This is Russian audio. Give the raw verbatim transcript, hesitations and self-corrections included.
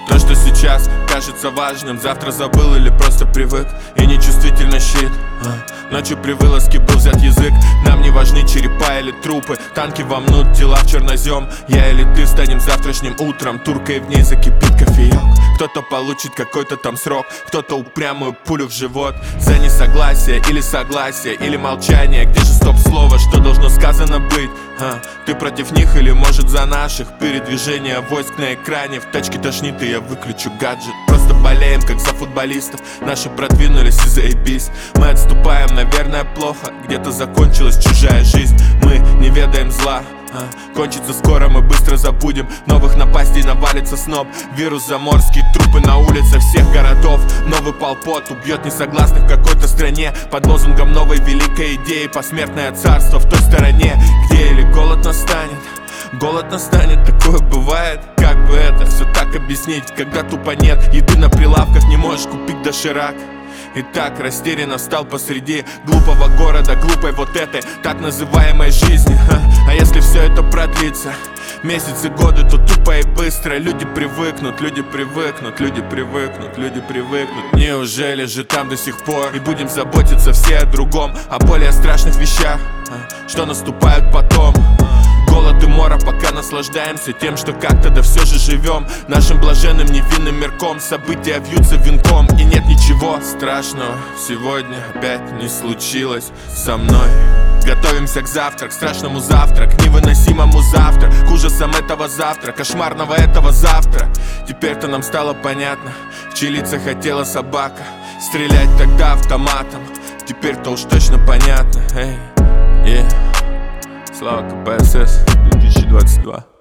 То, что сейчас кажется важным, завтра забыл или просто привык. И нечувствительно щит. Ночью при вылазке был взят язык. Нам не важны черепа или трупы. Танки вомнут тела в чернозем. Я или ты станем завтрашним утром. Турка и в ней закипит кофеек. Кто-то получит какой-то там срок, кто-то упрямую пулю в живот. За несогласие или согласие, или молчание. Где же стоп-слово, что должно сказано быть? А, ты против них или может за наших? Передвижение войск на экране. В тачке тошнит и я выключу гаджет. Просто болеем, как за футболистов. Наши продвинулись и заебись. Мы отступаем, наверное, плохо. Где-то закончилась чужая жизнь. Мы не ведаем зла. А, кончится скоро, мы быстро забудем. Новых напастей навалится сноб. Вирус заморский, трупы на улицах всех городов. Новый полпот убьет несогласных в какой-то стране. Под лозунгом новой великой идеи. Посмертное царство в той стороне, где или голод настанет. Голод настанет, такое бывает. Как бы это все так объяснить, когда тупо нет еды на прилавках, не можешь купить доширак. И так растерянно встал посреди глупого города, глупой вот этой так называемой жизни. А если все это продлится месяцы, годы, то тупо и быстро. Люди привыкнут, люди привыкнут, люди привыкнут, люди привыкнут. Неужели же там до сих пор и будем заботиться все о другом, о более страшных вещах, что наступают потом? Голод и мора, пока наслаждаемся тем, что как-то да все же живем нашим блаженным невинным мирком. События вьются венком, и нет ничего страшного. Сегодня опять не случилось со мной. Готовимся к завтра, к страшному завтра, к невыносимому завтра, к ужасам этого завтра, кошмарного этого завтра. Теперь-то нам стало понятно, в чьи лица хотела собака стрелять тогда автоматом. Теперь-то уж точно понятно. Эй, yeah. Слава ка пэ эс эс две тысячи двадцать два.